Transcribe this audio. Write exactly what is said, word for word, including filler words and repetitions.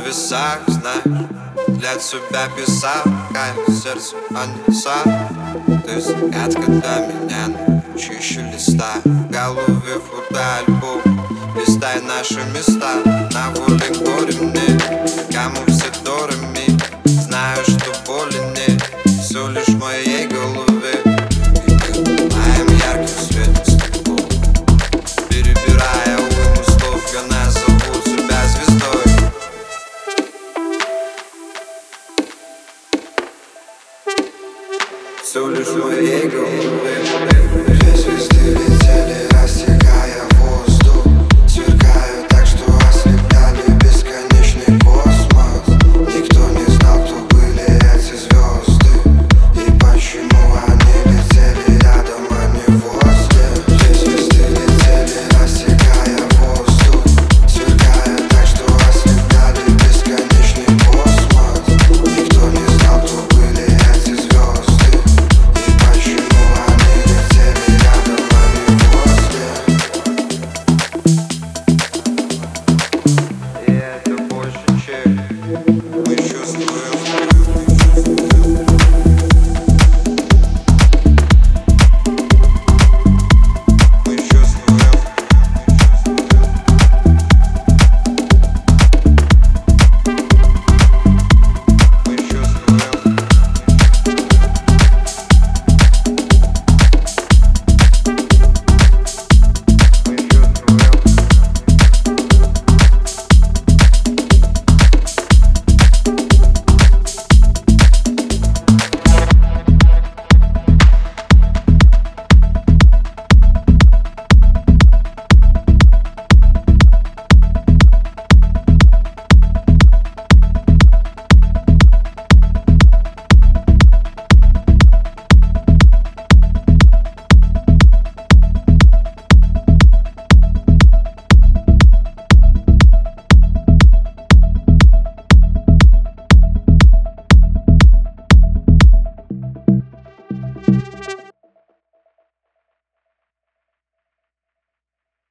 небесах, знаешь, для тебя писал, кайф сердце, а не сам. Ты загадка для меня, на чище листа. В голове фотоальбом, листай наши места. На воле горе мне, кому все дороги. Знаю, что боли нет, все лишь в моей голове. И мы пылаем ярким светом стеклом, перебирая уйму слов, я назову тебя звездой. Все лишь в моей голове.